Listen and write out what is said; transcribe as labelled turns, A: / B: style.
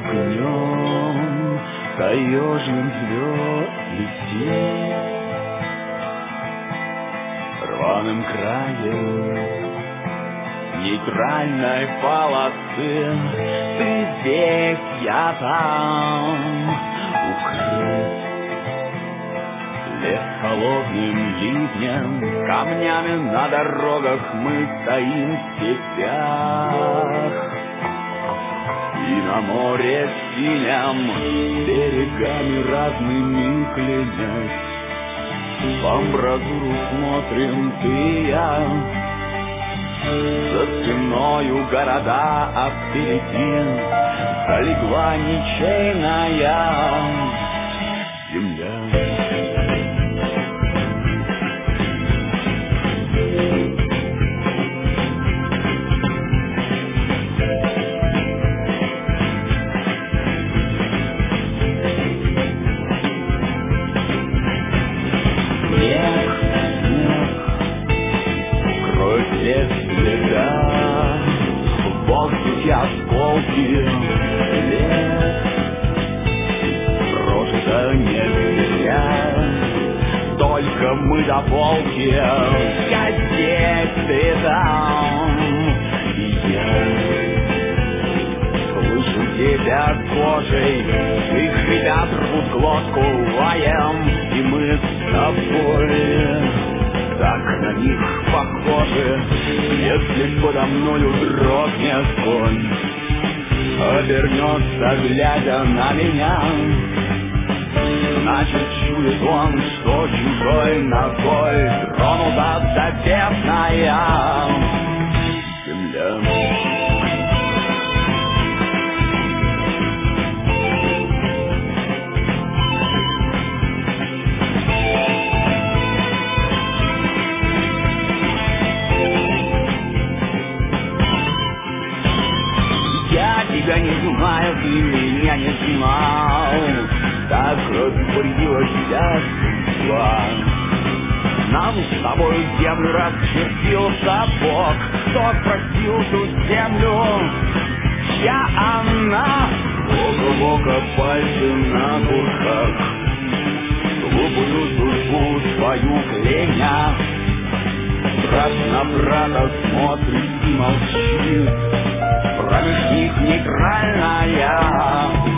A: окном таежным звезд летит рваным краем нейтральной полосы. Ты здесь, я там, укрыт. Лес холодным ливнем, камнями на дорогах мы стоим в степях. И на море синем, берегами разными клянясь, в амбразуру смотрим ты и я. За спиною города, а впереди залегла ничейная земля. Осколки лес прожито не зря, только мы до волки. Я здесь, ты там, и я слышу тебя кожей. Их ребят рвут глотку лаем, и мы с тобой так на них похожи. Если подо мною дрогнет конь, обернется, глядя на меня, значит, чует он, что чужой ногой тронута заветная земля. Я не знаю, ты меня не знал, так распорядилась судьба. Нам с тобой землю расчертил сапог, кто простил ту землю, чья она? Бога пальцы на курках, глупую судьбу свою кляня. Брат на брата смотрит и молчит, промеж них нейтральная